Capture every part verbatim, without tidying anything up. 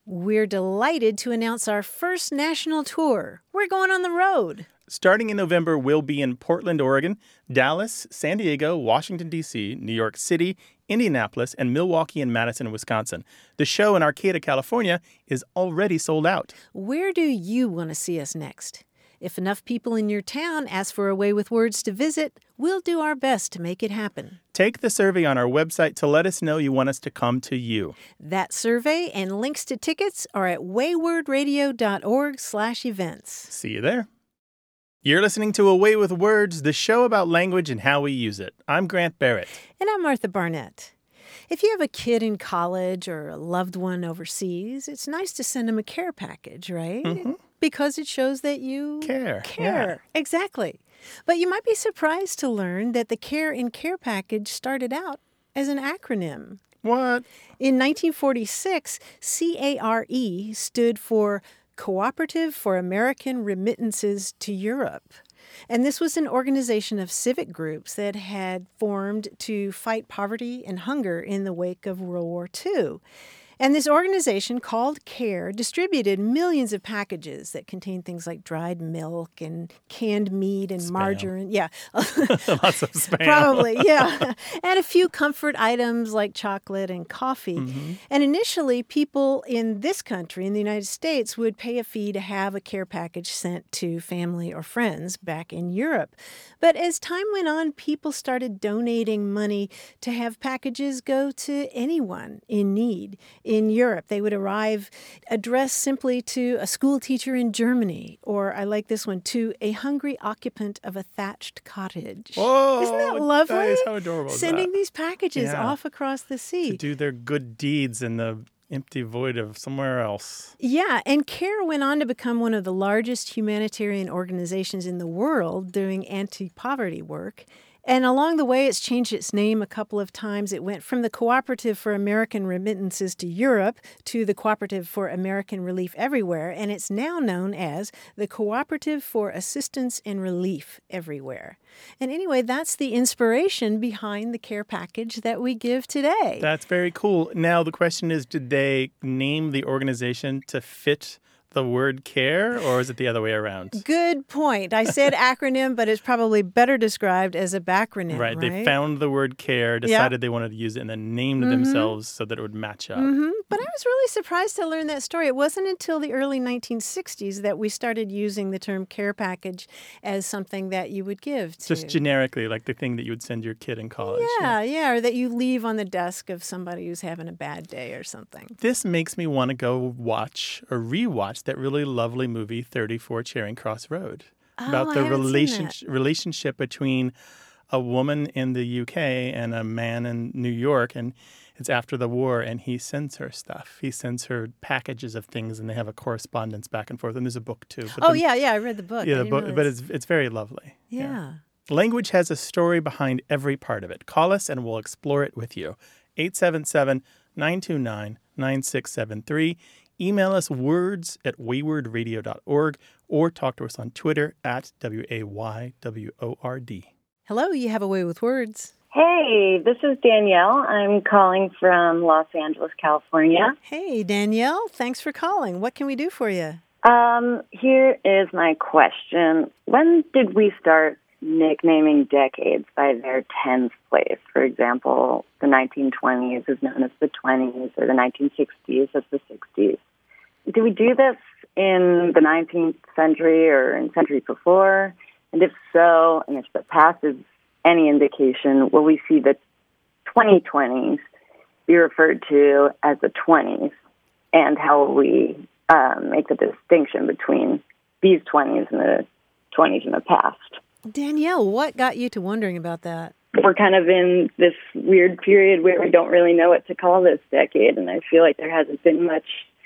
We're delighted to announce our first national tour. We're going on the road. Starting in November, we'll be in Portland, Oregon, Dallas, San Diego, Washington, D C, New York City, Indianapolis, and Milwaukee and Madison, Wisconsin. The show in Arcata, California is already sold out. Where do you want to see us next? If enough people in your town ask for A Way with Words to visit, we'll do our best to make it happen. Take the survey on our website to let us know you want us to come to you. That survey and links to tickets are at waywordradio.org slash events. See you there. You're listening to A Way with Words, the show about language and how we use it. I'm Grant Barrett. And I'm Martha Barnett. If you have a kid in college or a loved one overseas, it's nice to send them a care package, right? Mm-hmm. Because it shows that you care. Care. Yeah. Exactly. But you might be surprised to learn that the Care in Care package started out as an acronym. What? In nineteen forty-six, C A R E stood for Cooperative for American Remittances to Europe. And this was an organization of civic groups that had formed to fight poverty and hunger in the wake of World War Two. And this organization called CARE distributed millions of packages that contained things like dried milk and canned meat and Spam. margarine. Yeah. Lots of spam. Probably, yeah. And a few comfort items like chocolate and coffee. Mm-hmm. And initially, people in this country, in the United States, would pay a fee to have a CARE package sent to family or friends back in Europe. But as time went on, people started donating money to have packages go to anyone in need. In Europe, they would arrive addressed simply to a school teacher in Germany, or I like this one, to a hungry occupant of a thatched cottage. Whoa, isn't that lovely? That is, how adorable is Sending that? these packages Yeah. off across the sea. To do their good deeds in the empty void of somewhere else. Yeah, and CARE went on to become one of the largest humanitarian organizations in the world doing anti-poverty work. And along the way, it's changed its name a couple of times. It went from the Cooperative for American Remittances to Europe to the Cooperative for American Relief Everywhere, and it's now known as the Cooperative for Assistance and Relief Everywhere. And anyway, that's the inspiration behind the care package that we give today. That's very cool. Now, the question is, did they name the organization to fit the word care, or is it the other way around? Good point. I said acronym, but it's probably better described as a backronym, right? Right. They found the word care, decided yep. they wanted to use it, and then named mm-hmm. themselves so that it would match up. Mm-hmm. But I was really surprised to learn that story. It wasn't until the early nineteen sixties that we started using the term care package as something that you would give to. Just generically, like the thing that you would send your kid in college. Yeah, yeah, yeah, or that you leave on the desk of somebody who's having a bad day or something. This makes me want to go watch or rewatch that really lovely movie, thirty-four Charing Cross Road, oh, about the I haven't relation- seen that. relationship between a woman in the U K and a man in New York. And it's after the war, and he sends her stuff. He sends her packages of things, and they have a correspondence back and forth. And there's a book, too. But oh, the, yeah, yeah, I read the book. Yeah, the book, but it's it's very lovely. Yeah. yeah. Language has a story behind every part of it. Call us, and we'll explore it with you. eight seven seven, nine two nine, nine six seven three. Email us words at wayward radio dot org or talk to us on Twitter at W A Y W O R D. Hello, you have A Way with Words. Hey, this is Danielle. I'm calling from Los Angeles, California. Hey, Danielle. Thanks for calling. What can we do for you? Um, here is my question. When did we start nicknaming decades by their tens place? For example, the nineteen twenties is known as the twenties, or the nineteen sixties as the sixties. Did we do this in the nineteenth century or in centuries before? And if so, and if the past is any indication, will we see the twenty twenties be referred to as the twenties? And how will we um, make the distinction between these twenties and the twenties in the past? Danielle, what got you to wondering about that? We're kind of in this weird period where we don't really know what to call this decade, and I feel like there hasn't been much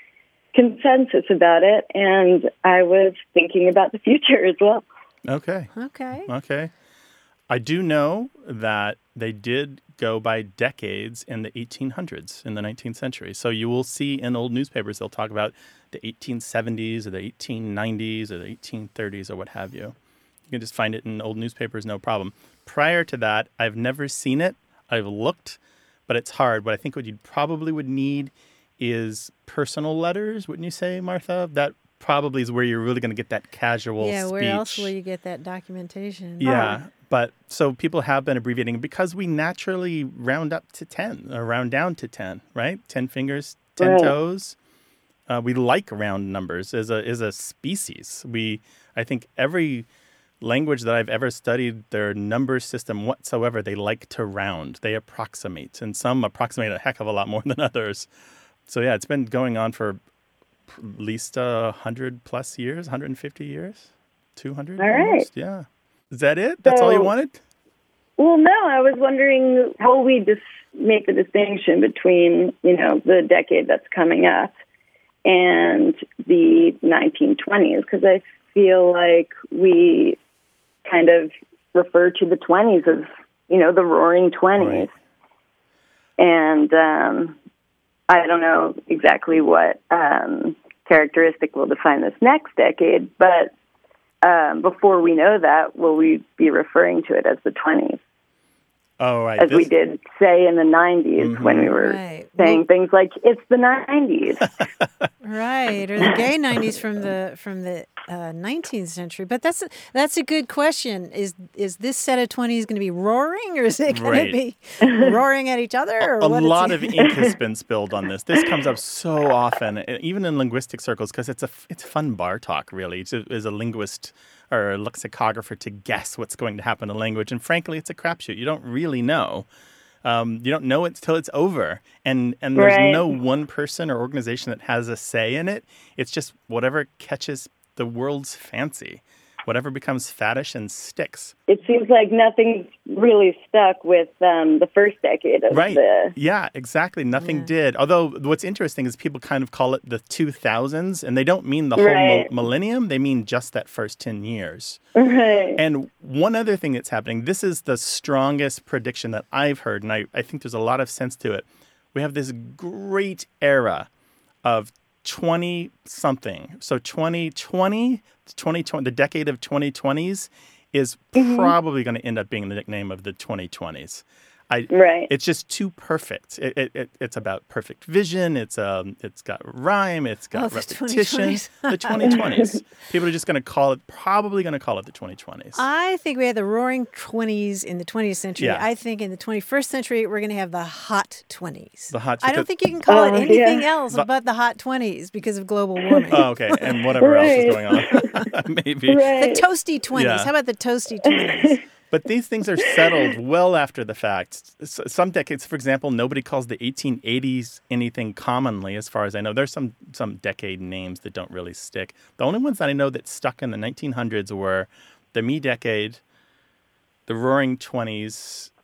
consensus about it, and I was thinking about the future as well. Okay. Okay. Okay. I do know that they did go by decades in the eighteen hundreds, in the nineteenth century. So you will see in old newspapers, they'll talk about the eighteen seventies or the eighteen nineties or the eighteen thirties or what have you. You can just find it in old newspapers, no problem. Prior to that, I've never seen it. I've looked, but it's hard. What I think what you probably would need is personal letters, wouldn't you say, Martha? That probably is where you're really going to get that casual Yeah, speech. where else will you get that documentation? Yeah, but so people have been abbreviating because we naturally round up to ten, or round down to ten, right? ten fingers, ten Right. toes. Uh, we like round numbers as a as a species. We, I think every language that I've ever studied, their number system whatsoever, they like to round. They approximate, and some approximate a heck of a lot more than others. So yeah, it's been going on for at least a hundred plus years, one hundred fifty years, two hundred. All right. Almost. Yeah. Is that it? That's all you So- wanted? Well, no, I was wondering how we just make the distinction between, you know, the decade that's coming up and the nineteen twenties, because I feel like we kind of refer to the twenties as, you know, the roaring twenties. Right. And um, I don't know exactly what um, characteristic will define this next decade, but um, before we know that, will we be referring to it as the twenties? Oh, right. As This- we did say in the nineties Mhm. when we were Right. saying things like, it's the nineties. Right, or the gay nineties from the from the uh, nineteenth century. But that's a, that's a good question. Is is this set of twenties going to be roaring, or is it going Right. to be roaring at each other? Or a what lot it's- of ink has been spilled on this. This comes up so often, e- even in linguistic circles, because it's a f- it's fun bar talk, really, to, as a linguist or a lexicographer to guess what's going to happen in a language. And frankly, it's a crapshoot. You don't really know. Um, you don't know it till it's over. And and there's Right. no one person or organization that has a say in it. It's just whatever catches the world's fancy, whatever becomes faddish and sticks. It seems like nothing's really stuck with um, the first decade of Right. the... Yeah, exactly. Nothing Yeah. did. Although what's interesting is people kind of call it the two thousands, and they don't mean the whole Right. mil- millennium. They mean just that first ten years. Right. And one other thing that's happening, this is the strongest prediction that I've heard, and I, I think there's a lot of sense to it. We have this great era of twenty-something. So twenty twenty, twenty twenty, the decade of twenty twenties is probably going to end up being the nickname of the twenty twenties. I, Right. It's just too perfect. It, it, it, it's about perfect vision. It's um, it's got rhyme. It's got Oh, the repetition. twenty twenties. The twenty twenties. People are just going to call it, probably going to call it the twenty twenties. I think we had the roaring twenties in the twentieth century. Yeah. I think in the twenty-first century, we're going to have the hot twenties. The hot- I don't because- think you can call it Oh, anything yeah. else But- but the hot twenties because of global warming. Oh, okay. And whatever else is Right. going on. Maybe. The Right. toasty twenties. Yeah. How about the toasty twenties? But these things are settled well after the fact. S- Some decades, for example, nobody calls the eighteen eighties anything commonly, as far as I know. There's some, some decade names that don't really stick. The only ones that I know that stuck in the nineteen hundreds were the me decade, the roaring twenties,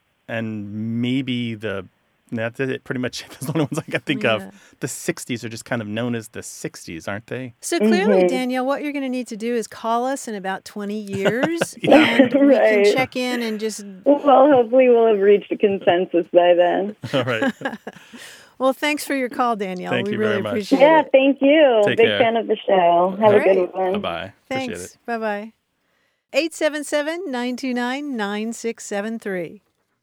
and maybe the... That's it, pretty much. That's the only ones I can think Yeah. of. The sixties are just kind of known as the sixties, aren't they? So clearly, Mhm. Danielle, what you're going to need to do is call us in about twenty years, Yeah. and we Right. can check in and just. Well, hopefully we'll have reached a consensus by then. All right. Well, thanks for your call, Danielle. Thank we you really very much. appreciate Yeah, it. thank you. Take Big care. fan of the show. Have All a good right. one. Bye-bye. Appreciate it. Thanks. Bye bye. eight seven seven, nine two nine, nine six seven three.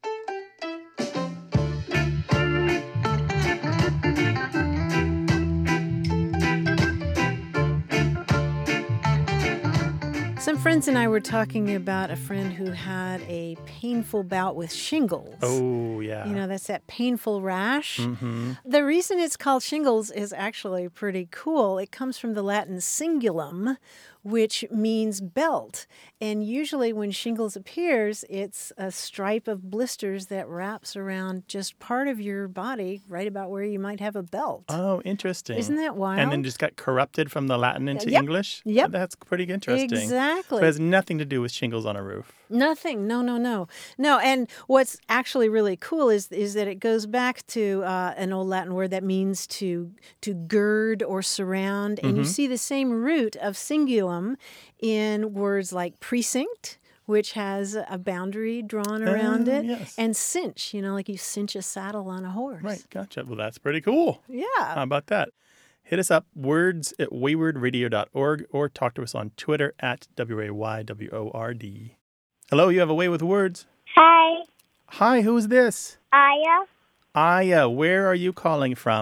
Some friends and I were talking about a friend who had a painful bout with shingles. Oh, yeah. You know, that's that painful rash. Mm-hmm. The reason it's called shingles is actually pretty cool. It comes from the Latin cingulum, which means belt. And usually when shingles appears, it's a stripe of blisters that wraps around just part of your body, right about where you might have a belt. Oh, interesting. Isn't that wild? And then just got corrupted from the Latin into Yep. English? Yep. That's pretty interesting. Exactly. So it has nothing to do with shingles on a roof. Nothing. No, no, no. No, and what's actually really cool is is that it goes back to uh, an old Latin word that means to to gird or surround. And you see the same root of cingulum in words like precinct, which has a boundary drawn around Oh, it, yes. and cinch, you know, like you cinch a saddle on a horse. Right. Gotcha. Well, that's pretty cool. How Yeah. about that? Hit us up, words at wayward radio dot org, or talk to us on Twitter at W A Y W O R D. Hello, you have a way with words. Hi, Hi, who's this? Aya. Aya, where are you calling from?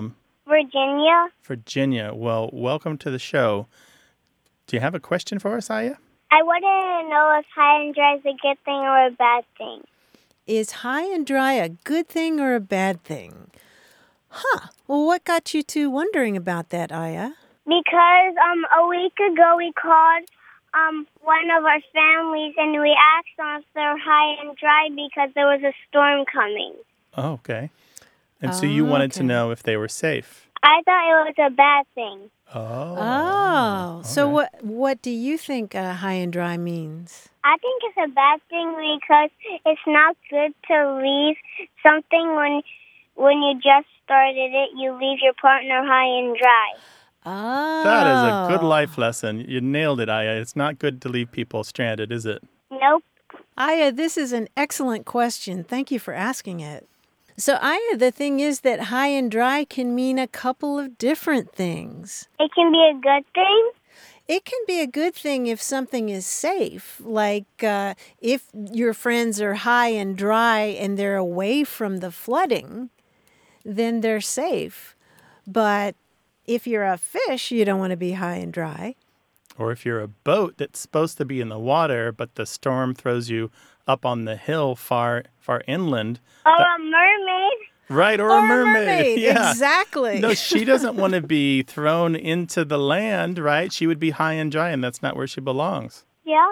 Virginia. Virginia. Well, welcome to the show. Do you have a question for us, Aya? I wanted to know if high and dry is a good thing or a bad thing. Is high and dry a good thing or a bad thing? Huh. Well, what got you to wondering about that, Aya? Because um, a week ago we called um, one of our families and we asked them if they're high and dry because there was a storm coming. Oh, okay. And so you wanted okay. to know if they were safe. I thought it was a bad thing. Oh. Oh. So okay. what what do you think uh, high and dry means? I think it's a bad thing because it's not good to leave something when when you just started it. You leave your partner high and dry. Oh. That is a good life lesson. You nailed it, Aya. It's not good to leave people stranded, is it? Nope. Aya, this is an excellent question. Thank you for asking it. So, Aya, the thing is that high and dry can mean a couple of different things. It can be a good thing. It can be a good thing if something is safe, like uh, if your friends are high and dry and they're away from the flooding, then they're safe. But if you're a fish, you don't want to be high and dry. Or if you're a boat that's supposed to be in the water, but the storm throws you up on the hill far far inland. Or that, a mermaid. Right, or, Or a mermaid. a mermaid, Yeah. exactly. No, she doesn't want to be thrown into the land, right? She would be high and dry, and that's not where she belongs. Yeah.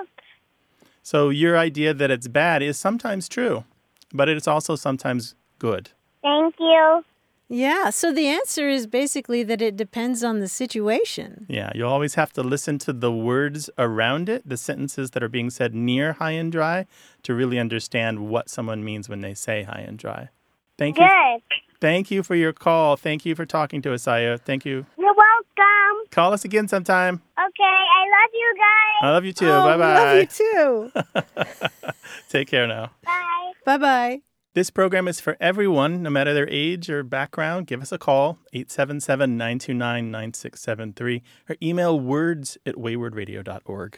So your idea that it's bad is sometimes true, but it's also sometimes good. Thank you. Yeah, so the answer is basically that it depends on the situation. Yeah, you always have to listen to the words around it, the sentences that are being said near high and dry, to really understand what someone means when they say high and dry. Thank you. Good. Thank you for your call. Thank you for talking to us, Aya. Thank you. You're welcome. Call us again sometime. Okay, I love you guys. I love you too. Oh, Bye-bye. love you too. Take care now. Bye. Bye-bye. This program is for everyone, no matter their age or background. Give us a call, eight seven seven, nine two nine, nine six seven three, or email words at wayward radio dot org.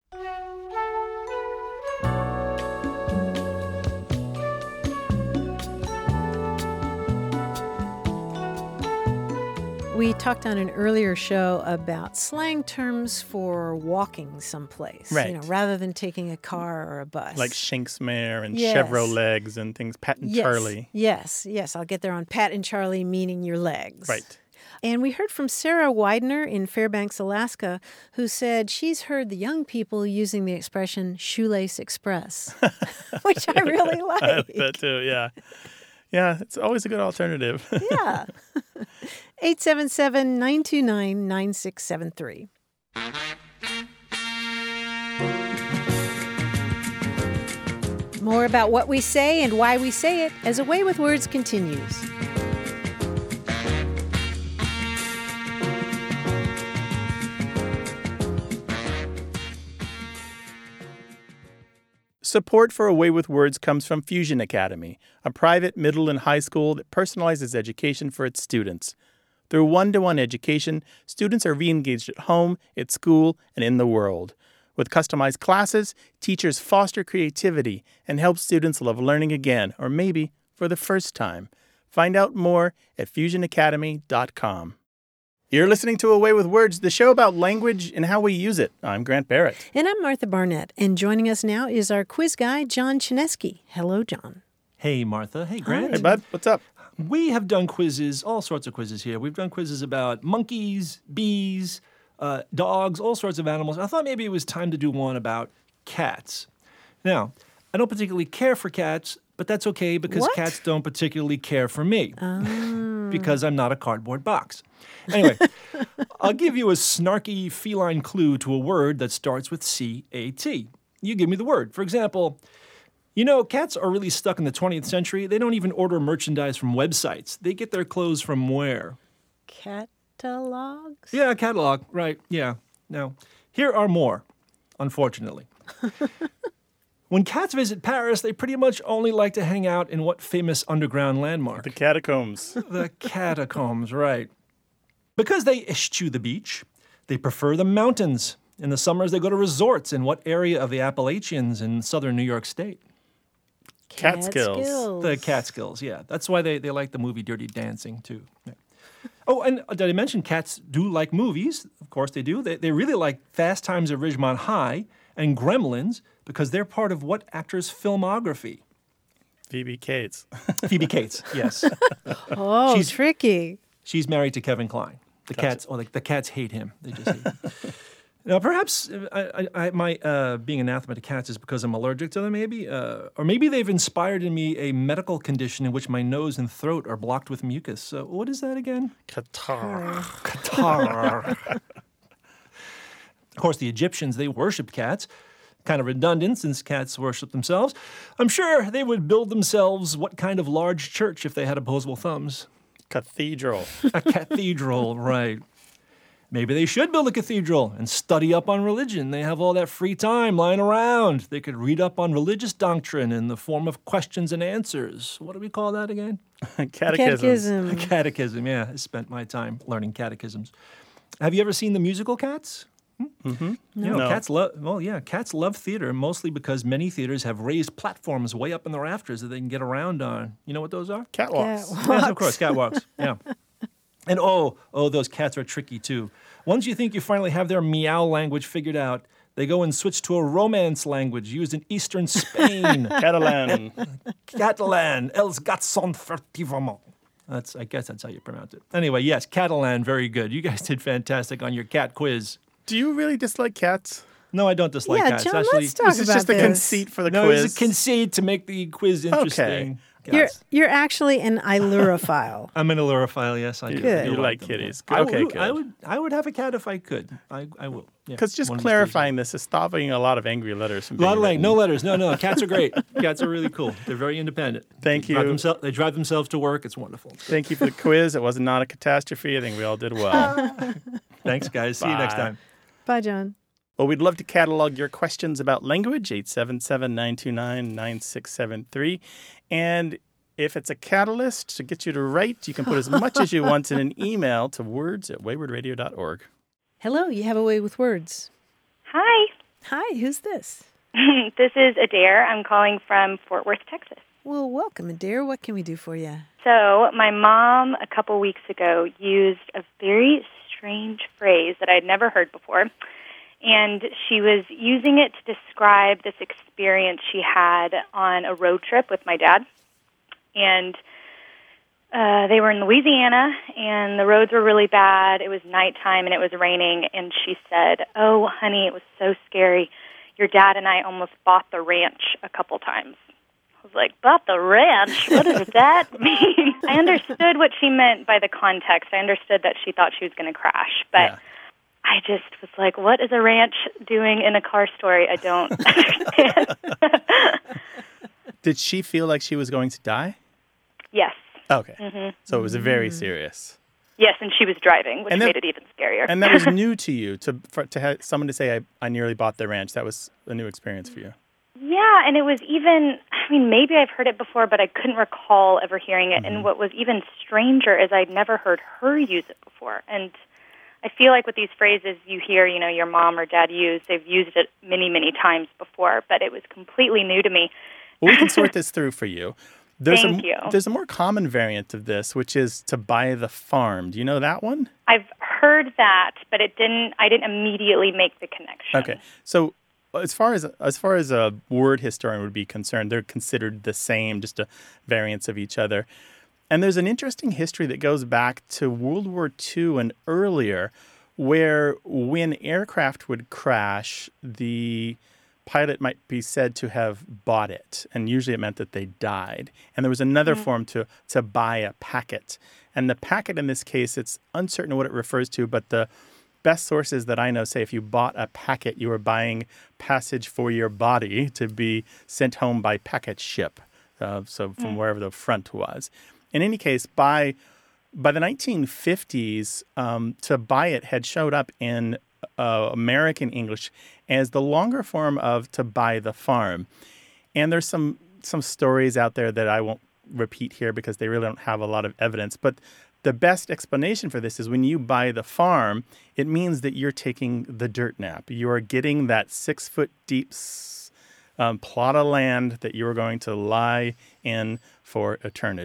We talked on an earlier show about slang terms for walking someplace, Right. you know, rather than taking a car or a bus. Like Shanksmare and Yes. Chevro legs and things, Pat and yes, Charlie. Yes, yes, I'll get there on Pat and Charlie, meaning your legs. Right. And we heard from Sarah Widener in Fairbanks, Alaska, who said she's heard the young people using the expression shoelace express, which I really I like. like that too, yeah. Yeah, it's always a good alternative. Yeah. eight seven seven, nine two nine, nine six seven three. More about what we say and why we say it as A Way with Words continues. Support for A Way with Words comes from Fusion Academy, a private middle and high school that personalizes education for its students. Through one-to-one education, students are re-engaged at home, at school, and in the world. With customized classes, teachers foster creativity and help students love learning again, or maybe for the first time. Find out more at fusion academy dot com. You're listening to A Way with Words, the show about language and how we use it. I'm Grant Barrett. And I'm Martha Barnett, and joining us now is our quiz guy, John Chinesky. Hello, John. Hey, Martha. Hey, Grant. Hey, bud. What's up? We have done quizzes, all sorts of quizzes here. We've done quizzes about monkeys, bees, uh, dogs, all sorts of animals. I thought maybe it was time to do one about cats. Now, I don't particularly care for cats, but that's okay because What? cats don't particularly care for me because I'm not a cardboard box. Anyway, I'll give you a snarky feline clue to a word that starts with C A T. You give me the word. For example, you know, cats are really stuck in the twentieth century. They don't even order merchandise from websites. They get their clothes from where? Catalogs? Yeah, catalog, right, yeah. Now, here are more, unfortunately. When cats visit Paris, they pretty much only like to hang out in what famous underground landmark? The catacombs. The catacombs, right. Because they eschew the beach, they prefer the mountains. In the summers, they go to resorts in what area of the Appalachians in southern New York State? Catskills. The Catskills, yeah. That's why they, they like the movie Dirty Dancing, too. Yeah. Oh, and did I mention cats do like movies? Of course they do. They, they really like Fast Times at Ridgemont High and Gremlins because they're part of what actor's filmography? Phoebe Cates. Phoebe Cates, yes. Oh, She's- tricky. She's married to Kevin Kline. The Gotcha. cats, or like the cats hate him. They just hate him. Now, perhaps uh, I, I, I, my uh, being anathema to cats is because I'm allergic to them, maybe, uh, or maybe they've inspired in me a medical condition in which my nose and throat are blocked with mucus. So, what is that again? Qatar. Qatar. Of course, the Egyptians, they worshipped cats. Kind of redundant since cats worship themselves. I'm sure they would build themselves what kind of large church if they had opposable thumbs? Cathedral. A cathedral, right. Maybe they should build a cathedral and study up on religion. They have all that free time lying around. They could read up on religious doctrine in the form of questions and answers. What do we call that again? Catechisms. Catechism. A catechism, yeah. I spent my time learning catechisms. Have you ever seen the musical Cats? Mm-hmm. You know, No. cats love, well, yeah, cats love theater, mostly because many theaters have raised platforms way up in the rafters that they can get around on. You know what those are? Catwalks. Catwalks. Yes, of course, catwalks. Yeah. And oh, oh, those cats are tricky too. Once you think you finally have their meow language figured out, they go and switch to a Romance language used in eastern Spain. Catalan. Catalan, els gats són furtivament. That's, I guess that's how you pronounce it. Anyway, yes, Catalan, very good. You guys did fantastic on your cat quiz. Do you really dislike cats? No, I don't dislike yeah, cats. John, Actually, let's talk This is about just a this. conceit for the no, quiz. it's a conceit to make the quiz interesting. You're, Cats. you're actually an Ilurophile. I'm an Ailurophile, yes, I do. Good. I do You like them. kitties. I Okay, would, I good. would, I would have a cat if I could. I, I will. Yeah, Because just one of these days. clarifying this is stopping a lot of angry letters from A lot being of lang- written. no letters. No, no. Cats are great. Cats are really cool. They're very independent. Thank They drive, you. themsel- they drive themselves to work. It's wonderful. Thank you for the quiz. It was not a catastrophe. I think we all did well. Thanks, guys. See you next Bye. time. Bye, John. Well, we'd love to catalog your questions about language, eight seven seven, nine two nine, nine six seven three. And if it's a catalyst to get you to write, you can put as much as you want in an email to words at wayward radio dot org. Hello, you have a way with words. Hi, Hi, who's this? this is Adair. I'm calling from Fort Worth, Texas. Well, welcome, Adair. What can we do for you? So my mom a couple weeks ago used a very strange phrase that I'd never heard before. And she was using it to describe this experience she had on a road trip with my dad. And uh, they were in Louisiana, and the roads were really bad. It was nighttime, and it was raining. And she said, "Oh, honey, it was so scary. Your dad and I almost bought the ranch a couple times." I was like, "Bought the ranch? What does that mean?" I understood what she meant by the context. I understood that she thought she was going to crash. But Yeah. I just was like, what is a ranch doing in a car story? I don't understand. Did she feel like she was going to die? Yes. Okay. Mm-hmm. So it was very serious. Yes, and she was driving, which And that- made it even scarier. And that was new to you, to for, to have someone to say, I, I nearly bought the ranch. That was a new experience for you. Yeah, and it was even, I mean, maybe I've heard it before, but I couldn't recall ever hearing it. Mm-hmm. And what was even stranger is I'd never heard her use it before. And I feel like with these phrases you hear, you know, your mom or dad use, they've used it many, many times before, but it was completely new to me. Well, we can sort this through for you. There's Thank a, you. There's a more common variant of this, which is to buy the farm. Do you know that one? I've heard that, but it didn't, I didn't immediately make the connection. Okay. So as far as as far as a word historian would be concerned, they're considered the same, just a variance of each other. And there's an interesting history that goes back to World War Two and earlier, where when aircraft would crash, the pilot might be said to have bought it, and usually it meant that they died. And there was another Mm-hmm. form to to buy a packet. And the packet in this case, it's uncertain what it refers to, but the best sources that I know say if you bought a packet, you were buying passage for your body to be sent home by packet ship, uh, so from wherever the front was. In any case, by by the nineteen fifties, um, to buy it had showed up in uh, American English as the longer form of to buy the farm. And there's some some stories out there that I won't repeat here because they really don't have a lot of evidence. But the best explanation for this is when you buy the farm, it means that you're taking the dirt nap. You are getting that six foot deep s- um, plot of land that you are going to lie in for eternity.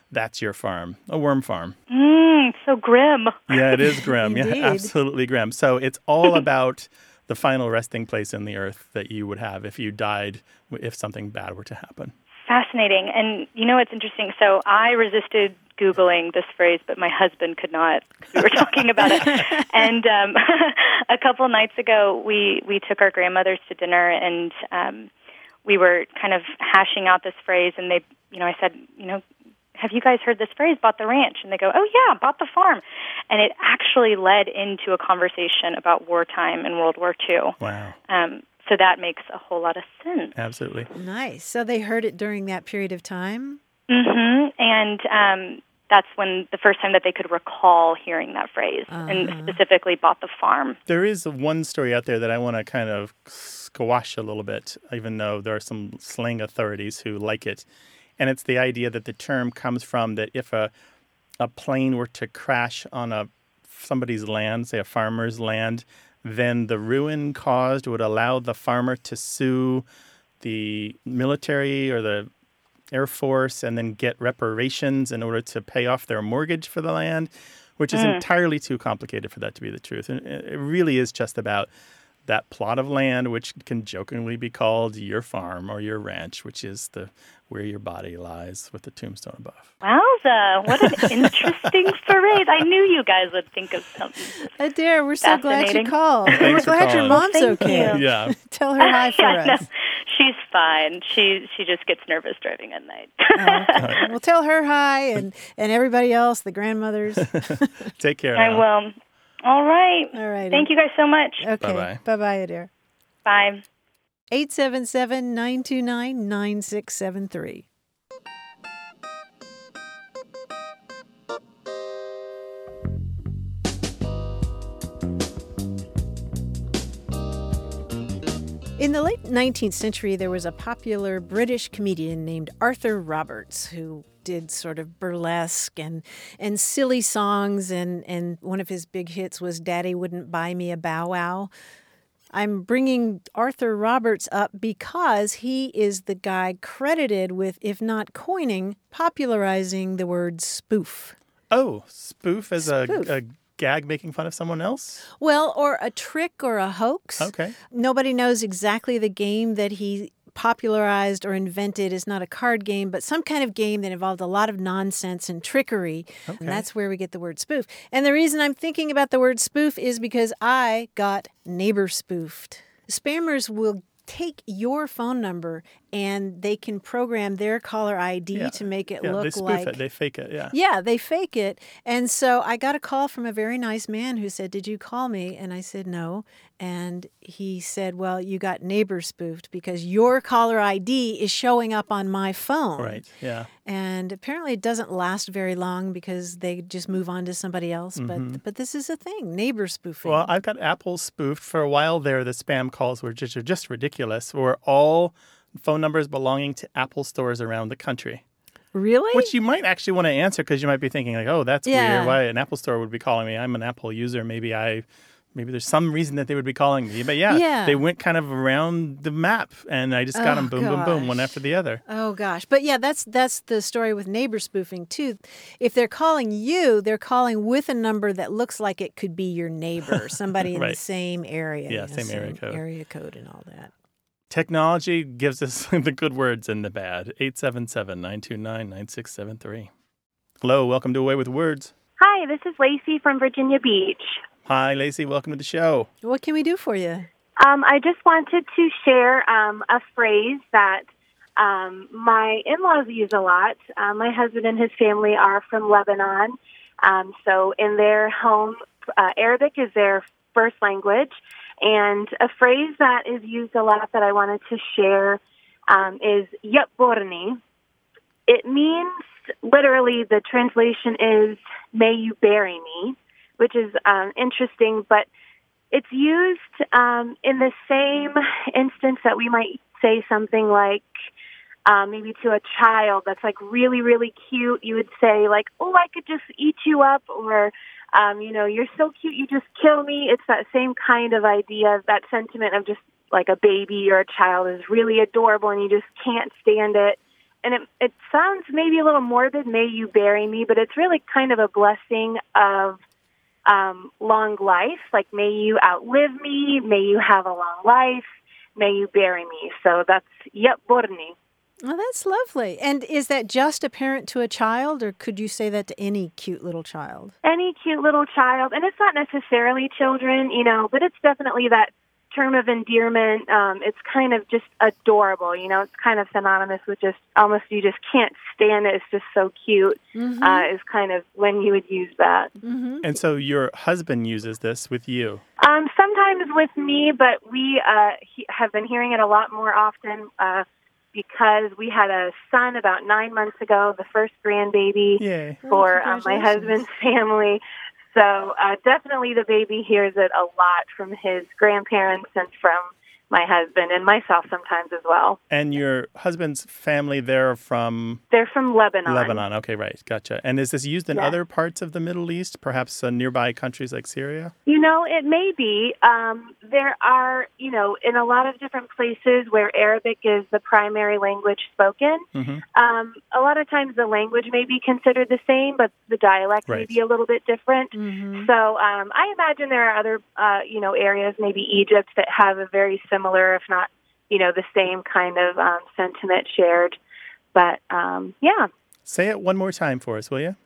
that's your farm, a worm farm. Mm, so grim. Yeah, it is grim. Yeah, Indeed. absolutely grim. So it's all about the final resting place in the earth that you would have if you died, if something bad were to happen. Fascinating. And you know what's interesting? So I resisted Googling this phrase, but my husband could not. We were talking about it. And um, a couple nights ago, we, we took our grandmothers to dinner, and um, we were kind of hashing out this phrase. And they, you know, I said, you know, have you guys heard this phrase, bought the ranch? And they go, oh, yeah, bought the farm. And it actually led into a conversation about wartime and World War Two. Wow. Um, so that makes a whole lot of sense. Absolutely. Nice. So they heard it during that period of time? Mm-hmm. And um, that's when the first time that they could recall hearing that phrase, Uh-huh. and specifically bought the farm. There is one story out there that I want to kind of squash a little bit, even though there are some slang authorities who like it. And it's the idea that the term comes from that if a a plane were to crash on a somebody's land, say a farmer's land, then the ruin caused would allow the farmer to sue the military or the Air Force and then get reparations in order to pay off their mortgage for the land, which is Mm. entirely too complicated for that to be the truth. And it really is just about that plot of land, which can jokingly be called your farm or your ranch, which is the where your body lies with the tombstone above. Wowza, what an interesting phrase. I knew you guys would think of something. Adair, we're so glad you Fascinating. called. And we're Thanks for glad your calling. mom's Well, thank okay. you. Yeah. Tell her hi for Yeah, no, us. she's fine. She she just gets nervous driving at night. Okay. Well, tell her hi and, and everybody else, the grandmothers. Take care. I Al. will. All right. All right. Thank you guys so much. Okay. Bye-bye. Bye-bye, Adair. Bye. eight seven seven, nine two nine, nine six seven three. In the late nineteenth century, there was a popular British comedian named Arthur Roberts who did sort of burlesque and and silly songs, and, and one of his big hits was Daddy Wouldn't Buy Me a Bow Wow. I'm bringing Arthur Roberts up because he is the guy credited with, if not coining, popularizing the word spoof. Oh, spoof as Spoof. A, a gag making fun of someone else? Well, or a trick or a hoax. Okay. Nobody knows exactly the game that he popularized or invented. Is not a card game, but some kind of game that involved a lot of nonsense and trickery. Okay. And that's where we get the word spoof. And the reason I'm thinking about the word spoof is because I got neighbor spoofed. Spammers will take your phone number and they can program their caller I D Yeah. to make it Yeah, look they spoof like it. They fake it, yeah. Yeah, they fake it. And so I got a call from a very nice man who said, "Did you call me?" And I said, "No." And he said, "Well, you got neighbor spoofed because your caller I D is showing up on my phone." Right, yeah. And apparently it doesn't last very long because they just move on to somebody else. But but this is a thing, neighbor spoofing. Well, I've got Apple spoofed. For a while there, the spam calls were just, just ridiculous. Were all phone numbers belonging to Apple stores around the country. Really? Which you might actually want to answer because you might be thinking like, oh, that's Yeah. weird. Why an Apple store would be calling me? I'm an Apple user. Maybe I, maybe there's some reason that they would be calling me. But yeah, Yeah. they went kind of around the map, and I just got Oh, them boom, boom, boom, one gosh. after the other. Oh gosh. But yeah, that's that's the story with neighbor spoofing too. If they're calling you, they're calling with a number that looks like it could be your neighbor, somebody in the Right. same area. Yeah, you know, same area code. Area code and all that. Technology gives us the good words and the bad. eight seven seven, nine two nine, nine six seven three. Hello, welcome to Away with Words. Hi, this is Lacey from Virginia Beach. Hi, Lacey. Welcome to the show. What can we do for you? Um, I just wanted to share um, a phrase that um, my in-laws use a lot. Uh, my husband and his family are from Lebanon. Um, so in their home, uh, Arabic is their first language. And a phrase that is used a lot that I wanted to share um, is yatburni. It means, literally, the translation is, may you bury me, which is um, interesting, but it's used um, in the same instance that we might say something like, um, maybe to a child that's like really, really cute. You would say like, oh, I could just eat you up, or, um, you know, you're so cute, you just kill me. It's that same kind of idea, that sentiment of just like a baby or a child is really adorable and you just can't stand it. and it, it sounds maybe a little morbid, may you bury me, but it's really kind of a blessing of um, long life. Like, may you outlive me, may you have a long life, may you bury me. So that's Yep Borni. Oh, that's lovely. And is that just apparent to a child, or could you say that to any cute little child? Any cute little child, and it's not necessarily children, you know, but it's definitely that term of endearment. Um, it's kind of just adorable, you know. It's kind of synonymous with just almost you just can't stand it. It's just so cute. Mm-hmm. Uh, is kind of when you would use that. Mm-hmm. And so your husband uses this with you? Um, sometimes with me, but we uh, he, have been hearing it a lot more often. Uh, Because we had a son about nine months ago, the first grandbaby Yay. for Oh, um, my husband's family. So uh, definitely the baby hears it a lot from his grandparents and from my husband and myself sometimes as well. And your husband's family, they're from? They're from Lebanon. Lebanon, okay, right, gotcha. And is this used in Yeah. other parts of the Middle East, perhaps uh, nearby countries like Syria? You know, it may be. Um, there are, you know, in a lot of different places where Arabic is the primary language spoken, Mm-hmm. um, a lot of times the language may be considered the same, but the dialect may Right. be a little bit different. Mm-hmm. So um, I imagine there are other, uh, you know, areas, maybe Egypt, that have a very similar, if not, you know, the same kind of um, sentiment shared. But, um, yeah. Say it one more time for us, will you?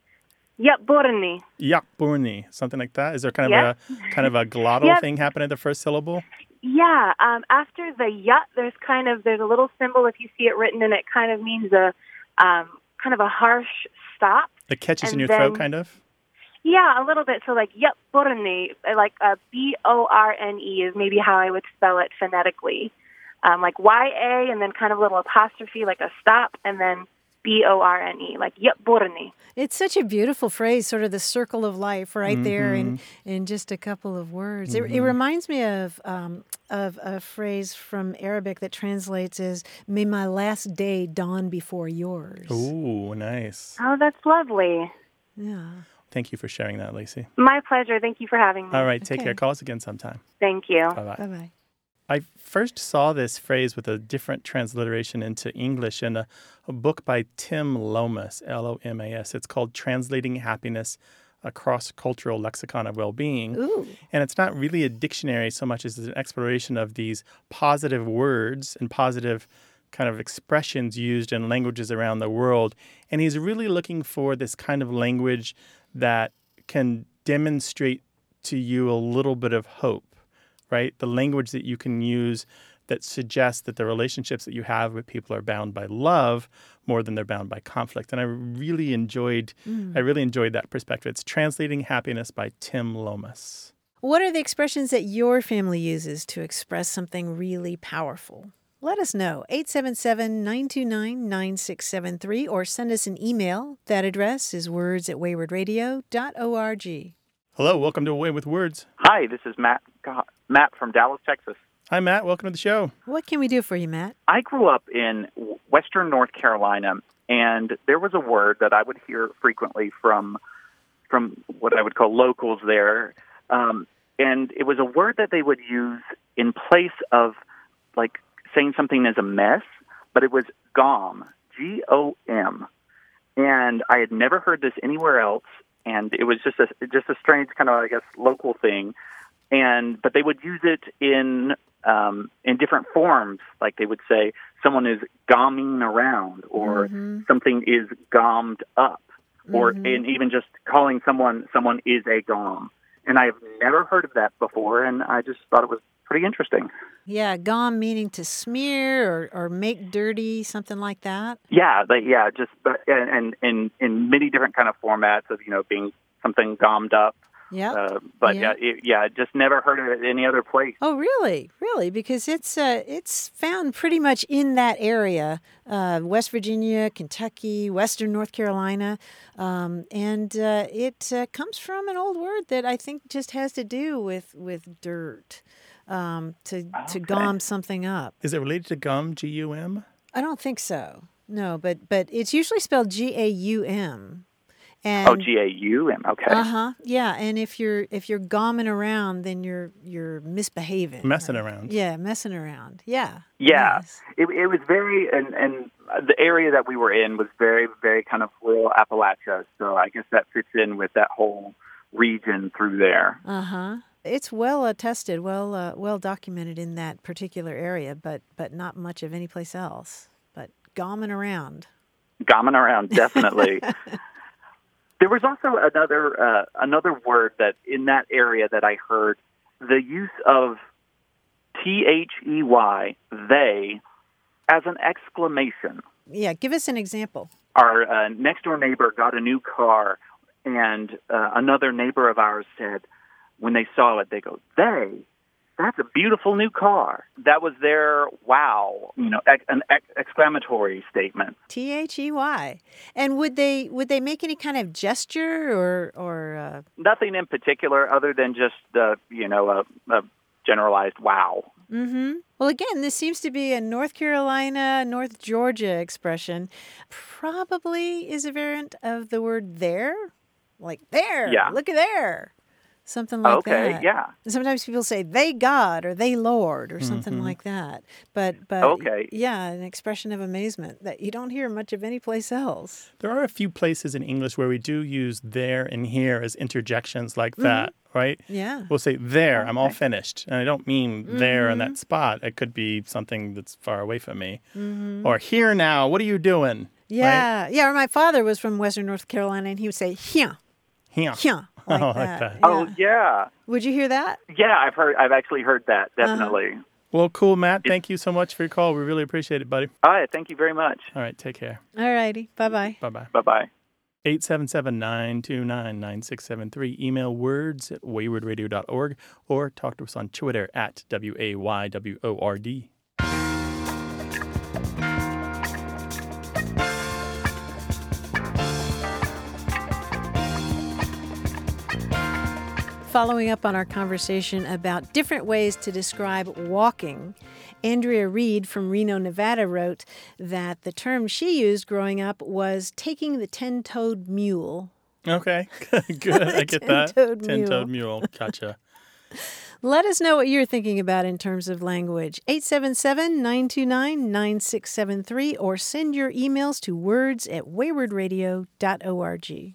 Yep, Borni. Yakburni, something like that. Is there kind of Yep. a kind of a glottal Yep. thing happening at the first syllable? Yeah, um, after the yut, there's kind of, there's a little symbol, if you see it written, and it kind of means a, um, kind of a harsh stop. It catches in And your then- throat, kind of? Yeah, a little bit. So like, yep, Borni, like uh, B O R N E is maybe how I would spell it phonetically. Um, like Y A and then kind of a little apostrophe, like a stop, and then B O R N E, like yep, Borni. It's such a beautiful phrase, sort of the circle of life right there in, Mm-hmm. in just a couple of words. It, it reminds me of um, of a phrase from Arabic that translates as, may my last day dawn before yours. Ooh, nice. Oh, that's lovely. Yeah. Thank you for sharing that, Lacey. My pleasure. Thank you for having me. All right, take Okay. care. Call us again sometime. Thank you. Bye-bye. Bye-bye. I first saw this phrase with a different transliteration into English in a, a book by Tim Lomas, L O M A S. It's called Translating Happiness, a Cross-Cultural Lexicon of Well-Being. Ooh. And it's not really a dictionary so much as an exploration of these positive words and positive kind of expressions used in languages around the world. And he's really looking for this kind of language that can demonstrate to you a little bit of hope, right? The language that you can use that suggests that the relationships that you have with people are bound by love more than they're bound by conflict. And I really enjoyed, Mm. I really enjoyed that perspective. It's Translating Happiness by Tim Lomas. What are the expressions that your family uses to express something really powerful? Let us know, eight seven seven, nine two nine, nine six seven three, or send us an email. That address is words at wayward radio dot org. Hello, welcome to Away with Words. Hi, this is Matt Matt from Dallas, Texas. Hi, Matt. Welcome to the show. What can we do for you, Matt? I grew up in western North Carolina, and there was a word that I would hear frequently from from what I would call locals there, um, and it was a word that they would use in place of, like, saying something is a mess, but it was gom, G O M, and I had never heard this anywhere else, and it was just a just a strange kind of, I guess, local thing. And but they would use it in um, in different forms, like they would say someone is gomming around, or Mm-hmm. something is gommed up, or Mhm. and even just calling someone someone is a gom. And I have never heard of that before, and I just thought it was pretty interesting. Yeah, gom meaning to smear or, or make dirty, something like that. Yeah, but yeah, just but and, and in in many different kind of formats of, you know, being something gommed up. Yep. Uh, but Yeah. yeah, it, yeah, just never heard of it any other place. Oh, really? Really? Because it's uh, it's found pretty much in that area, uh, West Virginia, Kentucky, Western North Carolina, um, and uh, it uh, comes from an old word that I think just has to do with with dirt, um, to to Okay. gom something up. Is it related to gum, G U M? I don't think so. No, but but it's usually spelled G A U M. And Oh, G A U M. Okay. Uh huh. Yeah, and if you're if you're gomming around, then you're you're misbehaving, Messing right? around. Yeah, messing around. Yeah. Yeah, Yes. it, it was very, and, and the area that we were in was very, very kind of rural Appalachia. So I guess that fits in with that whole region through there. Uh-huh. It's well attested, well uh, well documented in that particular area, but but not much of any place else. But gomming around. Gomming around, definitely. There was also another uh, another word that in that area that I heard, the use of T H E Y, they, as an exclamation. Yeah, give us an example. Our uh, next-door neighbor got a new car, and uh, another neighbor of ours said, when they saw it, they go, they, that's a beautiful new car. That was their wow, you know, ex- an ex- exclamatory statement. T H E Y. And would they would they make any kind of gesture or... or uh... Nothing in particular other than just, uh, you know, a, a generalized wow. Mm-hmm. Well, again, this seems to be a North Carolina, North Georgia expression. Probably is a variant of the word there. Like, there, yeah. Look at there. Something like okay, that. Okay, yeah. Sometimes people say they God or they Lord or something mm-hmm. like that. But, but okay. yeah, an expression of amazement that you don't hear much of any place else. There are a few places in English where we do use there and here as interjections like that, mm-hmm. right? Yeah. We'll say there, okay. I'm all finished. And I don't mean mm-hmm. there in that spot. It could be something that's far away from me. Mm-hmm. Or here now, what are you doing? Yeah. Right? Yeah, or my father was from Western North Carolina and he would say, here. Here. Here. Like oh, that. like that. Yeah. Oh, yeah. Would you hear that? Yeah, I've heard. I've actually heard that, definitely. Uh-huh. Well, cool, Matt. Thank you so much for your call. We really appreciate it, buddy. All right, thank you very much. All right, take care. All righty. Bye-bye. Bye-bye. Bye-bye. eight seven seven, nine two nine, nine six seven three. Email words at wayward radio dot org or talk to us on Twitter at W A Y W O R D. Following up on our conversation about different ways to describe walking, Andrea Reed from Reno, Nevada wrote that the term she used growing up was taking the ten-toed mule. Okay, good. I get that. Ten-toed mule. Ten-toed mule. Gotcha. Let us know what you're thinking about in terms of language. eight seven seven, nine two nine, nine six seven three or send your emails to words at wayward radio dot org.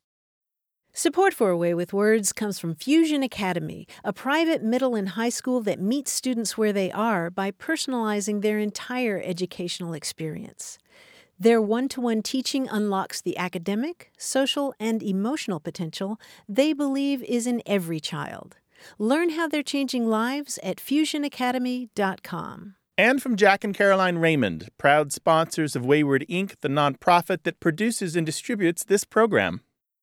Support for A Way with Words comes from Fusion Academy, a private middle and high school that meets students where they are by personalizing their entire educational experience. Their one-to-one teaching unlocks the academic, social, and emotional potential they believe is in every child. Learn how they're changing lives at fusion academy dot com. And from Jack and Caroline Raymond, proud sponsors of Wayward Incorporated, the nonprofit that produces and distributes this program.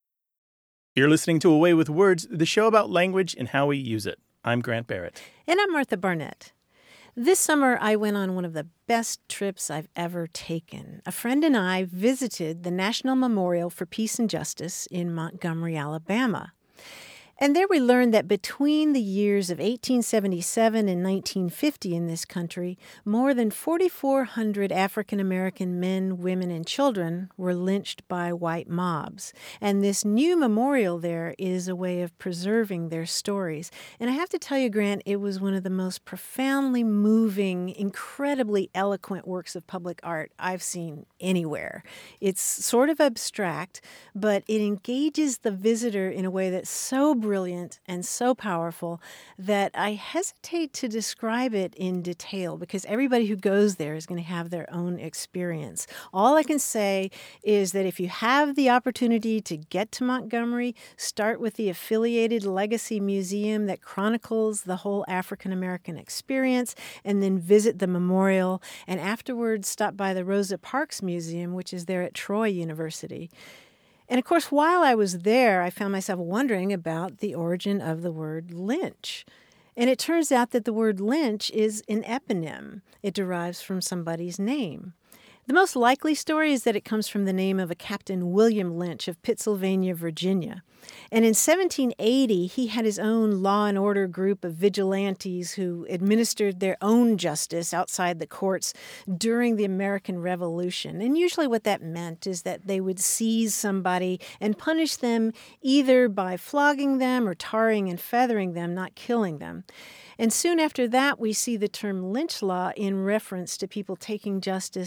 You're listening to A Way with Words, the show about language and how we use it. I'm Grant Barrett. And I'm Martha Barnett. This summer, I went on one of the best trips I've ever taken. A friend and I visited the National Memorial for Peace and Justice in Montgomery, Alabama. And there we learned that between the years of eighteen seventy-seven and nineteen fifty in this country, more than forty-four hundred African-American men, women, and children were lynched by white mobs. And this new memorial there is a way of preserving their stories. And I have to tell you, Grant, it was one of the most profoundly moving, incredibly eloquent works of public art I've seen anywhere. It's sort of abstract, but it engages the visitor in a way that's so brilliant and so powerful that I hesitate to describe it in detail because everybody who goes there is going to have their own experience. All I can say is that if you have the opportunity to get to Montgomery, start with the affiliated Legacy Museum that chronicles the whole African American experience, and then visit the memorial, and afterwards stop by the Rosa Parks Museum, which is there at Troy University. And of course, while I was there, I found myself wondering about the origin of the word lynch. And it turns out that the word lynch is an eponym. It derives from somebody's name. The most likely story is that it comes from the name of a Captain William Lynch of Pittsylvania, Virginia. And in seventeen eighty, he had his own law and order group of vigilantes who administered their own justice outside the courts during the American Revolution. And usually what that meant is that they would seize somebody and punish them either by flogging them or tarring and feathering them, not killing them. And soon after that, we see the term lynch law in reference to people taking justice into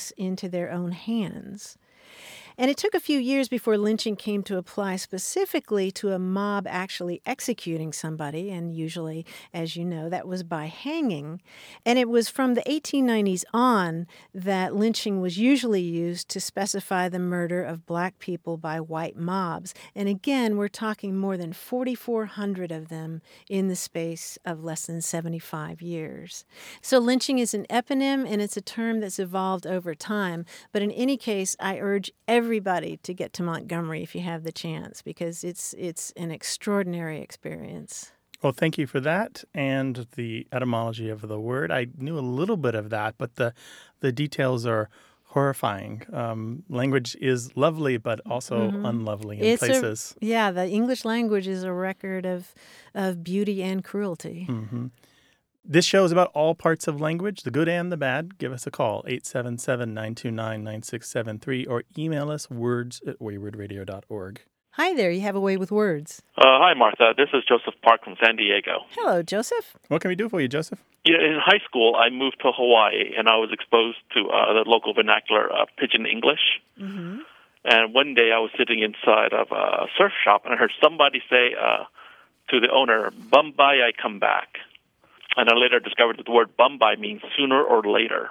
into their own hands. And it took a few years before lynching came to apply specifically to a mob actually executing somebody, and usually, as you know, that was by hanging. And it was from the eighteen nineties on that lynching was usually used to specify the murder of black people by white mobs. And again, we're talking more than forty-four hundred of them in the space of less than seventy-five years. So lynching is an eponym, and it's a term that's evolved over time. But in any case, I urge everyone everybody to get to Montgomery if you have the chance, because it's it's an extraordinary experience. Well, thank you for that and the etymology of the word. I knew a little bit of that, but the the details are horrifying. Um, language is lovely, but also mm-hmm. unlovely in it's places. A, yeah, the English language is a record of of beauty and cruelty. Mm-hmm. This show is about all parts of language, the good and the bad. Give us a call, eight seven seven, nine two nine, nine six seven three, or email us words at wayward radio dot org. Hi there, you have a way with words. Uh, hi, Martha. This is Joseph Park from San Diego. Hello, Joseph. What can we do for you, Joseph? Yeah, in high school, I moved to Hawaii, and I was exposed to uh, the local vernacular uh, Pidgin English. Mm-hmm. And one day, I was sitting inside of a surf shop, and I heard somebody say uh, to the owner, "Bumbai, I come back." And I later discovered that the word Bumbai means sooner or later.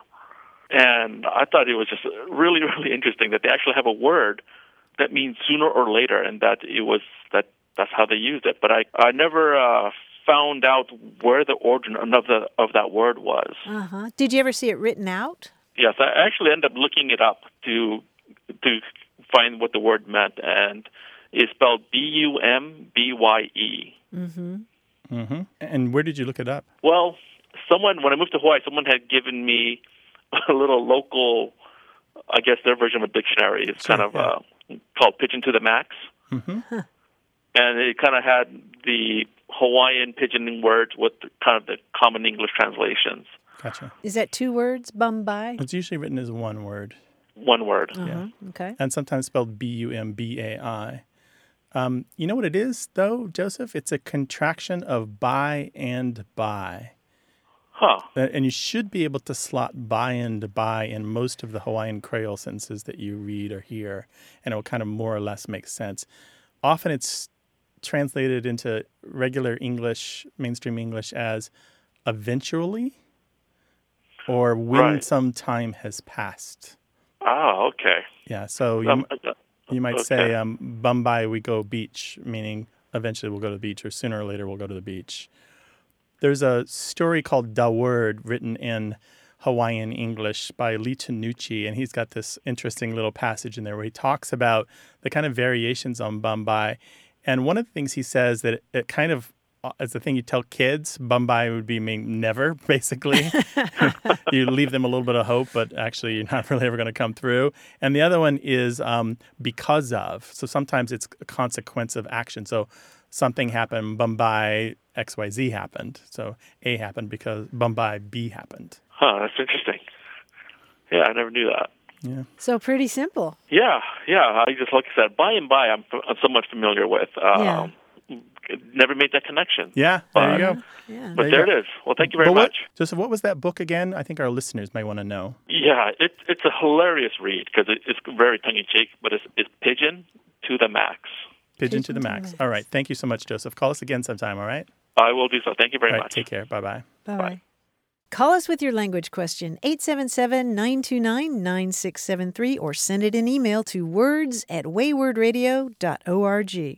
And I thought it was just really, really interesting that they actually have a word that means sooner or later, and that it was that that's how they used it. But I, I never uh, found out where the origin of the of that word was. Uh-huh. Did you ever see it written out? Yes, I actually ended up looking it up to to find what the word meant, and it's spelled B U M B Y E. Mm-hmm. Mm-hmm. And where did you look it up? Well, someone, when I moved to Hawaii, someone had given me a little local, I guess their version of a dictionary. It's sure, kind of yeah. uh, called Pidgin to the Max. Mm-hmm. Huh. And it kind of had the Hawaiian pidgin words with the, kind of the common English translations. Gotcha. Is that two words, Bumbai? It's usually written as one word. One word. Uh-huh. Yeah. Okay. And sometimes spelled B U M B A I. Um, you know what it is, though, Joseph? It's a contraction of by and by. Huh. And you should be able to slot by and by in most of the Hawaiian Creole sentences that you read or hear, and it will kind of more or less make sense. Often it's translated into regular English, mainstream English, as eventually or when right. some time has passed. Oh, okay. Yeah, so you, Um, uh, you might okay. say, um, Bumbai, we go beach, meaning eventually we'll go to the beach, or sooner or later we'll go to the beach. There's a story called Da Word written in Hawaiian English by Lee Tanucci, and he's got this interesting little passage in there where he talks about the kind of variations on Bumbai. And one of the things he says that it, it kind of is the thing you tell kids, Bumbai would be mean never, basically. You leave them a little bit of hope, but actually you're not really ever going to come through. And the other one is um, because of. So sometimes it's a consequence of action. So something happened, Bumbai X Y Z happened. So A happened because Bumbai B happened. Huh, that's interesting. Yeah, I never knew that. Yeah. So pretty simple. Yeah, yeah. I just, like I said, by and by I'm, I'm somewhat familiar with. Um, Yeah. Never made that connection. Yeah, there but, you go. Yeah. But There there, you go. it is. Well, thank you very But what, much. Joseph, what was that book again? I think our listeners may want to know. Yeah, it, it's a hilarious read because it, it's very tongue-in-cheek, but it's, it's Pidgin to the Max. Pigeon to the max. All right. Thank you so much, Joseph. Call us again sometime, all right? I will do so. Thank you very All right, much. take care. Bye-bye. Bye-bye. Bye. Call us with your language question, eight seven seven, nine two nine, nine six seven three, or send it an email to words at wayward radio dot org.